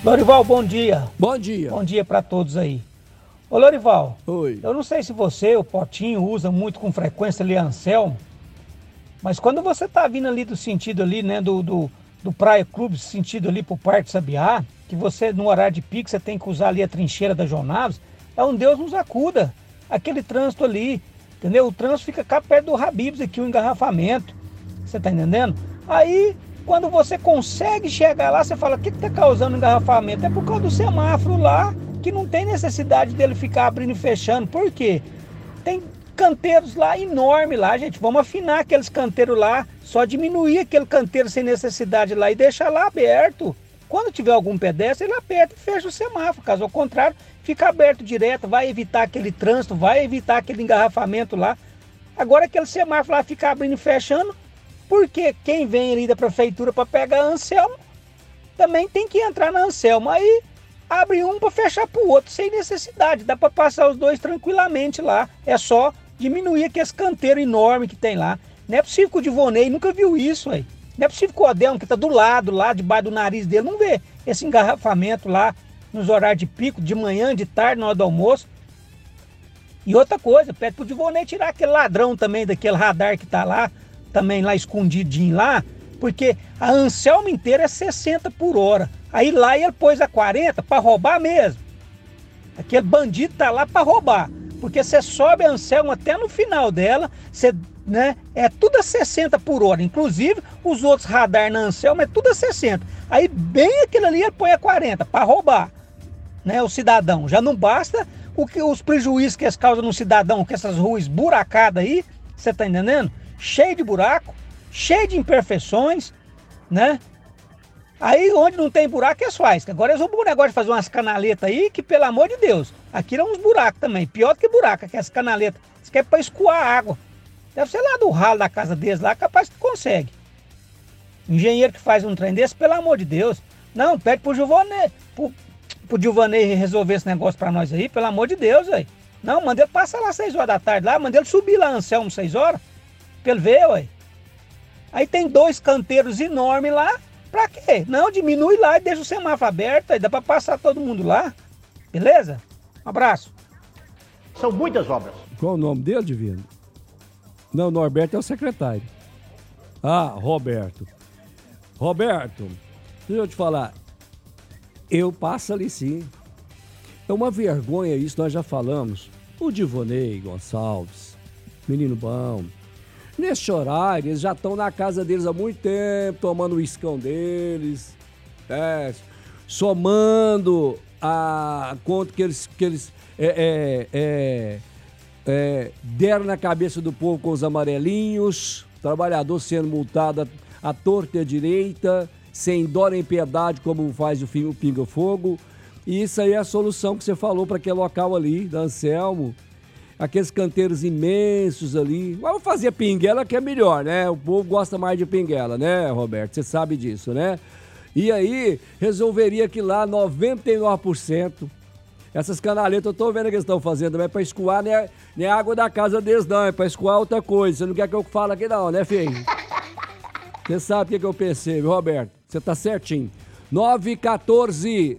Lorival, bom dia. Bom dia. Bom dia para todos aí. Ô Lorival, Oi. eu não sei se você, o Potinho, usa muito com frequência ali Anselmo, mas quando você tá vindo ali do sentido ali, né, do Praia Clube, sentido ali pro Parque Sabiá, que você no horário de pico você tem que usar ali a trincheira da Jonaves, é um Deus nos acuda. Aquele trânsito ali, entendeu? O trânsito fica cá perto do Habib's aqui, o engarrafamento. Você tá entendendo? Aí, quando você consegue chegar lá, você fala, o que tá causando engarrafamento? É por causa do semáforo lá, que não tem necessidade dele ficar abrindo e fechando. Por quê? Tem canteiros lá enormes lá, gente. Vamos afinar aqueles canteiros lá, só diminuir aquele canteiro sem necessidade lá e deixar lá aberto. Quando tiver algum pedestre, ele aperta e fecha o semáforo. Caso ao contrário, fica aberto direto, vai evitar aquele trânsito, vai evitar aquele engarrafamento lá. Agora aquele semáforo lá fica abrindo e fechando, porque quem vem ali da prefeitura para pegar a Anselmo, também tem que entrar na Anselmo. Aí abre um para fechar para o outro, sem necessidade. Dá para passar os dois tranquilamente lá. É só diminuir aquele canteiro enorme que tem lá. Não é possível que o Divonei nunca viu isso, aí. Não é possível que o Odelmo, que está do lado, lá debaixo do nariz dele, não vê esse engarrafamento lá nos horários de pico, de manhã, de tarde, na hora do almoço. E outra coisa, pede pro Divonei tirar aquele ladrão também, daquele radar que tá lá, também lá escondidinho lá, porque a Anselmo inteira é 60 por hora. Aí lá ele pôs a 40 para roubar mesmo. Aquele bandido tá lá para roubar, porque você sobe a Anselmo até no final dela, você, né, é tudo a 60 por hora, inclusive os outros radar na Anselmo é tudo a 60. Aí bem aquilo ali ele põe a 40 para roubar, né, o cidadão. Já não basta os prejuízos que eles causam no cidadão com essas ruas buracadas aí, você tá entendendo? Cheio de buraco, cheio de imperfeições, né? Aí onde não tem buraco, eles fazem. Agora eles vão um negócio de fazer umas canaletas aí, que pelo amor de Deus, aqui é uns buracos também, pior do que buraco, aquelas canaletas. Isso aqui é para escoar a água. Deve ser lá do ralo da casa deles lá, capaz que consegue. Engenheiro que faz um trem desse, pelo amor de Deus. Não, pede pro Giovanni, pro Giovanni resolver esse negócio pra nós aí, pelo amor de Deus, aí. Não, manda ele passar lá 6 horas da tarde lá, manda ele subir lá Anselmo 6 horas, pra ele ver, ué. Aí tem 2 canteiros enormes lá, pra quê? Não, diminui lá e deixa o semáforo aberto, aí dá pra passar todo mundo lá, beleza? Um abraço. São muitas obras. Qual o nome dele, Divino? Não, Norberto é o secretário. Ah, Roberto. Roberto, deixa eu te falar. Eu passo ali sim. É uma vergonha isso, nós já falamos. O Divonei Gonçalves, menino bom. Nesse horário, eles já estão na casa deles há muito tempo, tomando o iscão deles, somando a conta que eles deram na cabeça do povo com os amarelinhos, trabalhador sendo multado à torta e à direita, sem dó nem piedade, como faz o Pinga Fogo. E isso aí é a solução que você falou para aquele local ali, da Anselmo. Aqueles canteiros imensos ali. Mas vamos fazer pinguela que é melhor, né? O povo gosta mais de pinguela, né, Roberto? Você sabe disso, né? E aí, resolveria que lá 99%. Essas canaletas, eu tô vendo que eles estão fazendo, mas é pra escoar, não é água da casa deles, não. É pra escoar outra coisa. Você não quer que eu fale aqui, não, né, filho? Você sabe o que eu pensei, viu, Roberto? Você tá certinho. 9h14.